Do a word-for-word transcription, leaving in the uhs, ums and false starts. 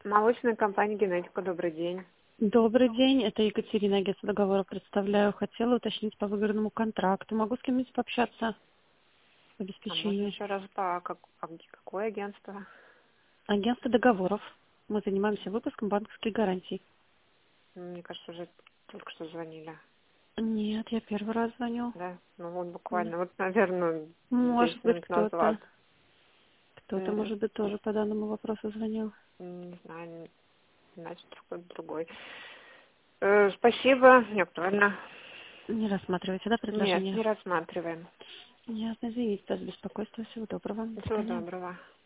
Молочная компания «Генетика». Добрый день. Добрый день, это Екатерина, агентство договора представляю. Хотела уточнить по выгодному контракту. Могу с кем-нибудь пообщаться по А можно обеспечению? еще раз, по как, а где- какое агентство? Агентство договоров. Мы занимаемся выпуском банковских гарантий. Мне кажется, уже только что звонили. Нет, я первый раз звоню. Да? Ну вот М. буквально, вот, наверное, Может десять быть, минут назад. кто-то. Кто-то, М, может быть, тоже по данному вопросу звонил. Не знаю, значит, какой-то другой. Э, спасибо, не актуально. Не рассматриваете, да, Нет, предложение? не рассматриваем. Ясно, извините за беспокойство. Всего доброго. До Всего свидания. доброго.